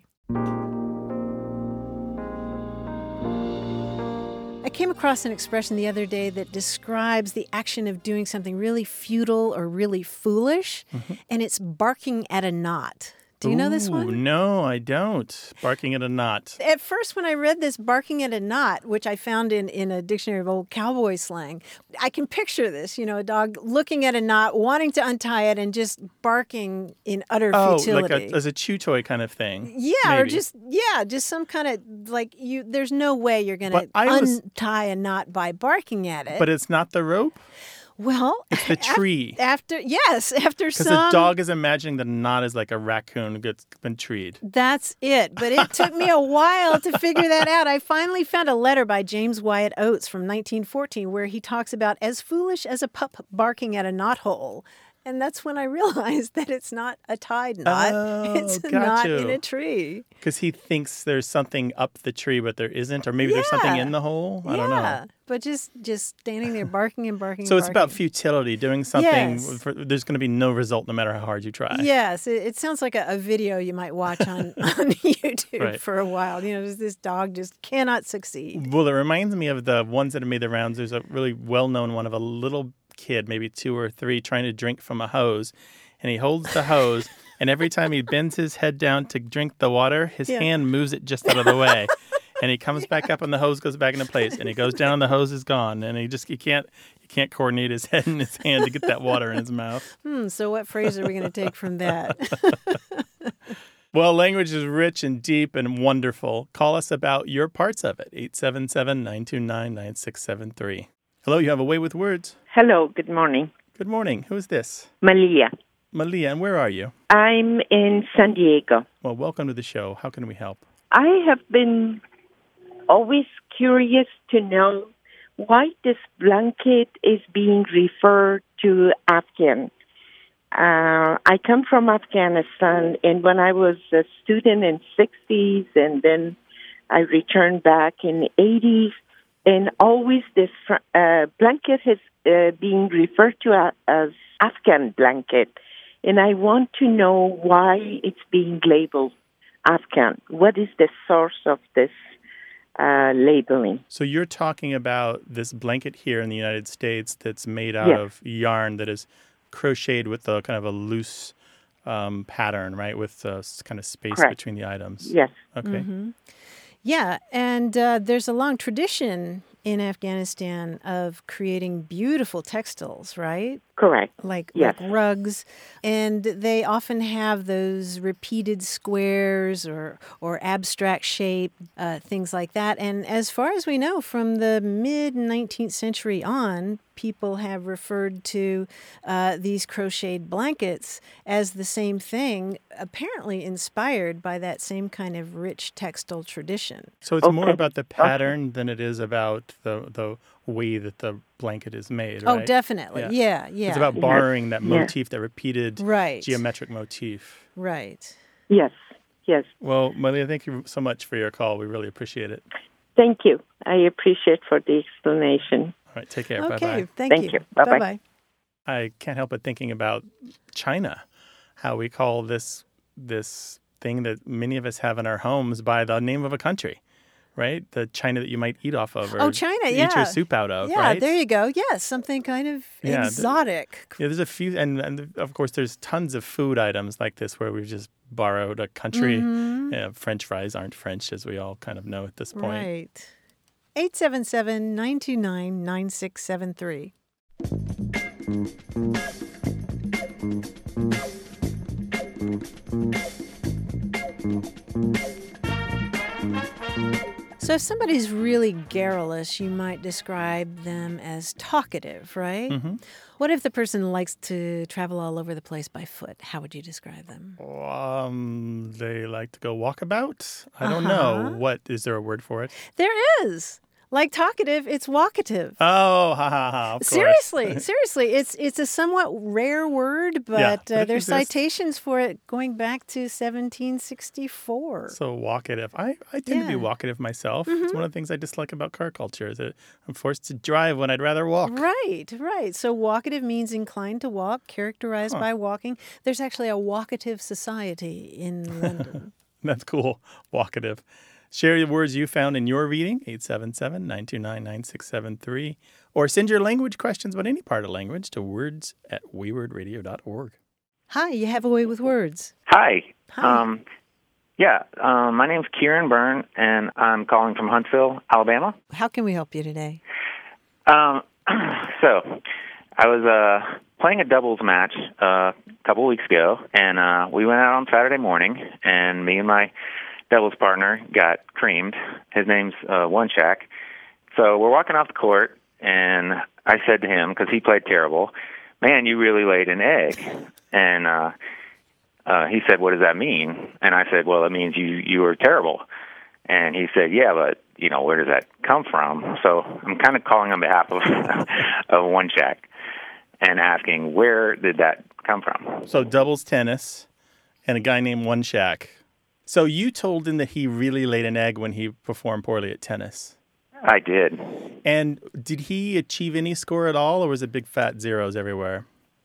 I came across an expression the other day that describes the action of doing something really futile or really foolish, mm-hmm. and it's barking at a knot. Do you know this Ooh, one? No, I don't. Barking at a knot. At first, when I read this, barking at a knot, which I found in, in a dictionary of old cowboy slang, I can picture this, you know, a dog looking at a knot, wanting to untie it, and just barking in utter Oh, futility. like a, as a chew toy kind of thing. Yeah, maybe. or just, yeah, just some kind of, like, you. There's no way you're going to But I was- untie a knot by barking at it. But it's not the rope? Well, It's the tree. After, yes, after Because some... the dog is imagining the knot is like a raccoon that's been treed. That's it. But it took me a while to figure that out. I finally found a letter by James Wyatt Oates from nineteen fourteen where he talks about as foolish as a pup barking at a knothole. And that's when I realized that it's not a tide knot. Oh, it's a got knot you. in a tree. Because he thinks there's something up the tree, but there isn't. Or maybe there's something Yeah. in the hole. I yeah. don't know. But just just standing there barking and barking So and it's about barking. futility, doing something. Yes. For, there's going to be no result no matter how hard you try. Yes, it, it sounds like a, a video you might watch on, on YouTube Right. for a while. You know, just this dog just cannot succeed. Well, it reminds me of the ones that have made the rounds. There's a really well-known one of a little kid, maybe two or three, trying to drink from a hose. And he holds the hose, and every time he bends his head down to drink the water, his Yeah. hand moves it just out of the way. And he comes back up, and the hose goes back into place. And he goes down, and the hose is gone. And he just he can't he can't coordinate his head and his hand to get that water in his mouth. Hmm, so what phrase are we going to take from that? Well, language is rich and deep and wonderful. Call us about your parts of it. eight seven seven, nine two nine, nine six seven three. Hello, you have a way with words. Hello, good morning. Good morning. Who is this? Malia. Malia, and where are you? I'm in San Diego. Well, welcome to the show. How can we help? I have been always curious to know why this blanket is being referred to Afghan. Uh, I come from Afghanistan, and when I was a student in sixties, and then I returned back in the eighties, and always this uh, blanket has uh, been referred to as Afghan blanket. And I want to know why it's being labeled Afghan. What is the source of this uh, labeling? So you're talking about this blanket here in the United States that's made out Yes. of yarn that is crocheted with a kind of a loose um, pattern, right, with uh, kind of space Correct. between the items. Yes. Okay. hmm Yeah, and uh, there's a long tradition in Afghanistan of creating beautiful textiles, right? Correct. Like, Yes. like rugs, and they often have those repeated squares or or abstract shape, uh, things like that. And as far as we know, from the mid nineteenth century on, people have referred to uh, these crocheted blankets as the same thing, apparently inspired by that same kind of rich textile tradition. So it's more Okay. about the pattern than it is about the the way that the blanket is made, right? Oh, definitely. Yeah. Yeah, yeah. It's about borrowing that Yeah. motif, that repeated Right. geometric motif. Right. Yes. Yes. Well, Malia, thank you so much for your call. We really appreciate it. Thank you. I appreciate for the explanation. All right, take care. Okay, Bye-bye. thank, Thank you. you. Bye-bye. Bye-bye. I can't help but thinking about China, how we call this this thing that many of us have in our homes by the name of a country, right? The China that you might eat off of or Oh, China, eat yeah. your soup out of, Yeah, right? there you go. Yes, something kind of Yeah, th- exotic. Yeah, there's a few, and, and of course, there's tons of food items like this where we've just borrowed a country. Mhm. You know, French fries aren't French, as we all kind of know at this point. Right. eight seven seven, nine two nine, nine six seven three. So if somebody's really garrulous, you might describe them as talkative, right? Mm-hmm. What if the person likes to travel all over the place by foot? How would you describe them? Um, they like to go walkabout. I don't Uh-huh. know. What is there a word for it? There is. Like talkative, it's walkative. Oh, ha ha ha! Of course. Seriously, seriously, it's it's a somewhat rare word, but, Yeah, uh, but it there's exists. citations for it going back to seventeen sixty-four. So walkative. I, I tend to be Yeah. walkative myself. It's one of the things I dislike about car culture is that I'm forced to drive when I'd rather walk. Right, right. So walkative means inclined to walk, characterized Huh. by walking. There's actually a walkative society in London. That's cool. Walkative. Share the words you found in your reading, eight seven seven, nine two nine, nine six seven three. Or send your language questions about any part of language to words at wayward radio dot org. Hi, you have a way with words. Hi. Hi. Um, yeah, um, my name's Kieran Byrne, and I'm calling from Huntsville, Alabama. How can we help you today? Um, so, I was uh, playing a doubles match uh, a couple weeks ago, and uh, we went out on Saturday morning, and me and my doubles partner got creamed. His name's uh, One Shack. So we're walking off the court, and I said to him, because he played terrible, man, you really laid an egg. And uh, uh, he said, what does that mean? And I said, well, it means you, you were terrible. And he said, yeah, but, you know, where does that come from? So I'm kind of calling on behalf of, of One Shack and asking, where did that come from. So doubles tennis and a guy named One Shack. So you told him that he really laid an egg when he performed poorly at tennis. I did. And did he achieve any score at all, or was it big fat zeros everywhere?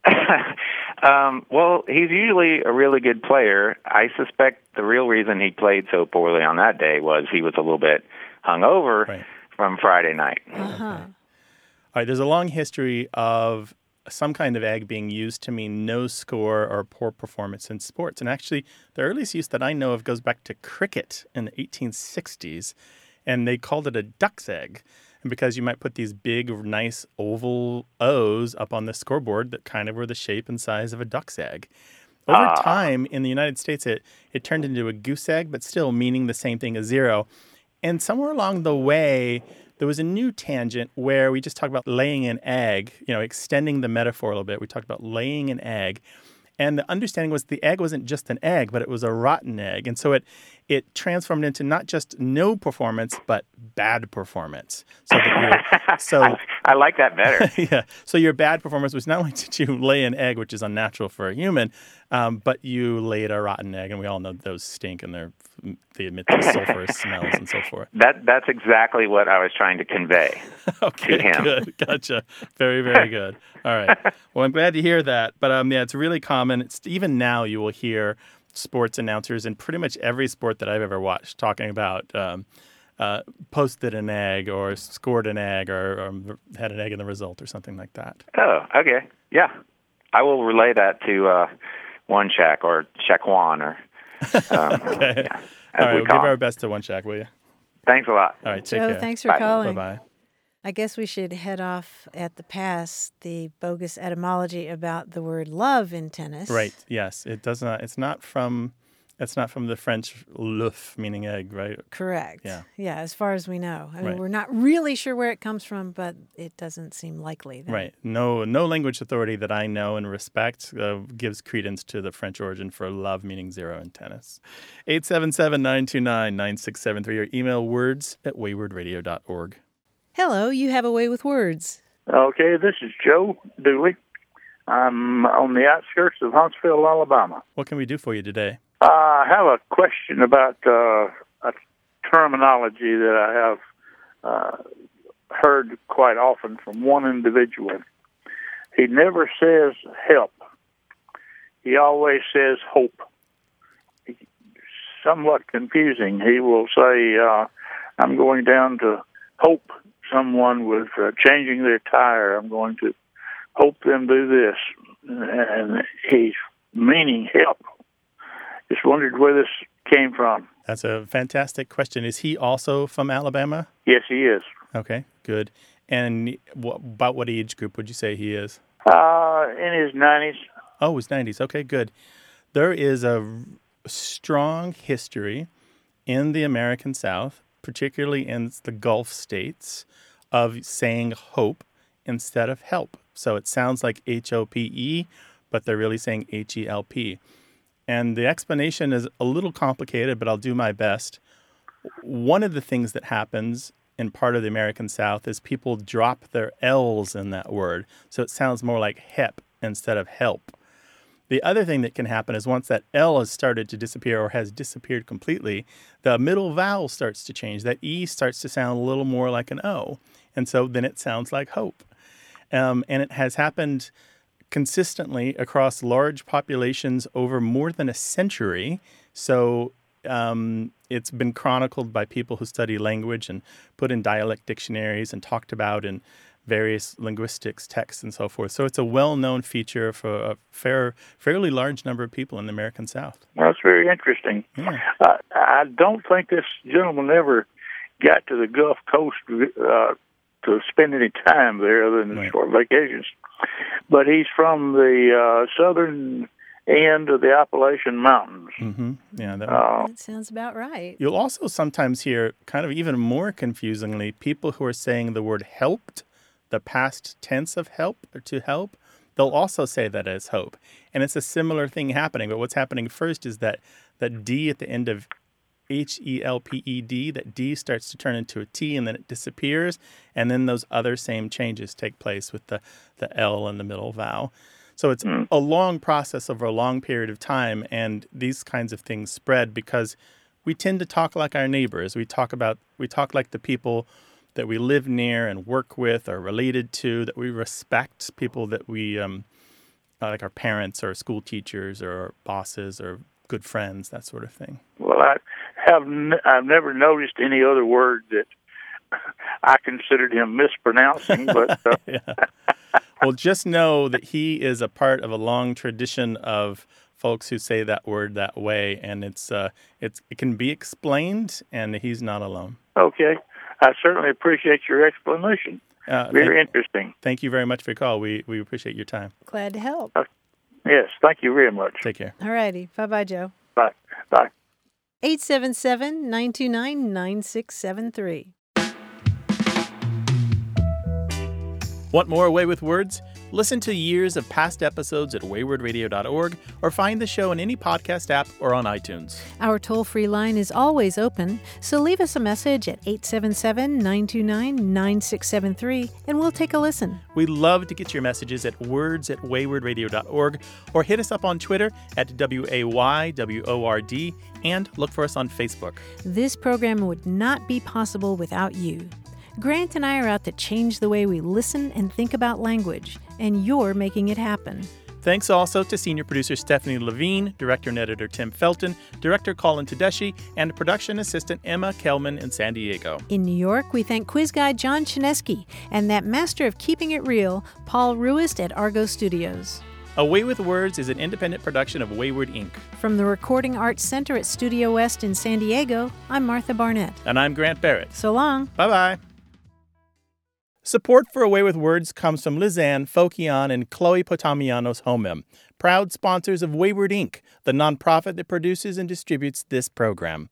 um, well, he's usually a really good player. I suspect the real reason he played so poorly on that day was he was a little bit hungover right. from Friday night. Uh-huh. All right, there's a long history of some kind of egg being used to mean no score or poor performance in sports. And actually, the earliest use that I know of goes back to cricket in the eighteen sixties, and they called it a duck's egg. And because you might put these big, nice oval O's up on the scoreboard that kind of were the shape and size of a duck's egg. Over uh. time, in the United States, it, it turned into a goose egg, but still meaning the same thing as zero. And somewhere along the way, there was a new tangent where we just talked about laying an egg, you know, extending the metaphor a little bit. We talked about laying an egg. And the understanding was the egg wasn't just an egg, but it was a rotten egg. And so it it transformed into not just no performance, but bad performance. So that you're, so I, I like that better. Yeah. So your bad performance was not only did you lay an egg, which is unnatural for a human, um, but you laid a rotten egg. And we all know those stink and they're they emit the sulfurous smells and so forth. That That's exactly what I was trying to convey okay, to him. Good. Gotcha. Very, very good. All right. Well, I'm glad to hear that. But um, yeah, it's really common. It's, even now you will hear sports announcers in pretty much every sport that I've ever watched talking about um, uh, posted an egg or scored an egg or, or had an egg in the result or something like that. Oh, okay. Yeah. I will relay that to uh, One Shack or Shack One or um, okay. Yeah, all right, we'll give him. our best to One Shack, will you? Thanks a lot. All right, take Joe, care. thanks for Bye. calling. Bye-bye. I guess we should head off at the pass the bogus etymology about the word love in tennis. Right. Yes. It does not. It's not from. It's not from the French "l'œuf," meaning egg, right? Correct. Yeah. Yeah. As far as we know, I mean, Right. we're not really sure where it comes from, but it doesn't seem likely. That Right. No. No language authority that I know and respect uh, gives credence to the French origin for love, meaning zero in tennis. Eight seven seven nine two nine nine six seven three or email words at wayward radio dot org. Hello, you have a way with words. Okay, this is Joe Dooley. I'm on the outskirts of Huntsville, Alabama. What can we do for you today? Uh, I have a question about uh, a terminology that I have uh, heard quite often from one individual. He never says help. He always says hope. Somewhat confusing. He will say, uh, I'm going down to hope someone was uh, changing their tire. I'm going to hope them do this. And he's meaning help. Just wondered where this came from. That's a fantastic question. Is he also from Alabama? Yes, he is. Okay, good. And what, about what age group would you say he is? Uh, in his nineties. Oh, his nineties. Okay, good. There is a strong history in the American South, particularly in the Gulf states, of saying hope instead of help. So it sounds like H O P E, but they're really saying H E L P. And the explanation is a little complicated, but I'll do my best. One of the things that happens in part of the American South is people drop their L's in that word. So it sounds more like hep instead of help. The other thing that can happen is once that L has started to disappear or has disappeared completely, the middle vowel starts to change. That E starts to sound a little more like an O. And so then it sounds like hope. Um, and it has happened consistently across large populations over more than a century. So um, it's been chronicled by people who study language and put in dialect dictionaries and talked about in various linguistics texts and so forth. So it's a well-known feature for a fair, fairly large number of people in the American South. Well, that's very interesting. Yeah. Uh, I don't think this gentleman ever got to the Gulf Coast uh, to spend any time there other than Right. short vacations. But he's from the uh, southern end of the Appalachian Mountains. Mm-hmm. Yeah, that Uh, That sounds about right. You'll also sometimes hear, kind of even more confusingly, people who are saying the word helped, the past tense of help or to help, they'll also say that as hope. And it's a similar thing happening. But what's happening first is that that D at the end of H E L P E D, that D starts to turn into a T and then it disappears. And then those other same changes take place with the, the L in the middle vowel. So it's mm. a long process over a long period of time, and these kinds of things spread because we tend to talk like our neighbors. We talk about we talk like the people that we live near and work with or related to, that we respect, people that we um, uh, like our parents or school teachers or our bosses or good friends, that sort of thing. Well, I have n- I've never noticed any other word that I considered him mispronouncing, but uh... yeah. Well, just know that he is a part of a long tradition of folks who say that word that way, and it's uh, it's it can be explained, and he's not alone. Okay, I certainly appreciate your explanation. Uh, very thank, interesting. Thank you very much for your call. We we appreciate your time. Glad to help. Uh, yes, thank you very much. Take care. All righty. Bye-bye, Joe. Bye. Bye. eight seven seven, nine two nine, nine six seven three. Want more Away with Words? Listen to years of past episodes at wayward radio dot org or find the show in any podcast app or on iTunes. Our toll-free line is always open, so leave us a message at eight seven seven, nine two nine, nine six seven three and we'll take a listen. We love to get your messages at words at wayward radio dot org or hit us up on Twitter at W A Y W O R D and look for us on Facebook. This program would not be possible without you. Grant and I are out to change the way we listen and think about language, and you're making it happen. Thanks also to senior producer Stephanie Levine, director and editor Tim Felton, director Colin Tedeschi, and production assistant Emma Kelman in San Diego. In New York, we thank quiz guy John Chinesky and that master of keeping it real, Paul Ruist at Argo Studios. Away with Words is an independent production of Wayward Incorporated. From the Recording Arts Center at Studio West in San Diego, I'm Martha Barnett. And I'm Grant Barrett. So long. Bye-bye. Support for Away with Words comes from Lizanne Fokian and Chloe Potamianos Homem, proud sponsors of Wayward Incorporated, the nonprofit that produces and distributes this program.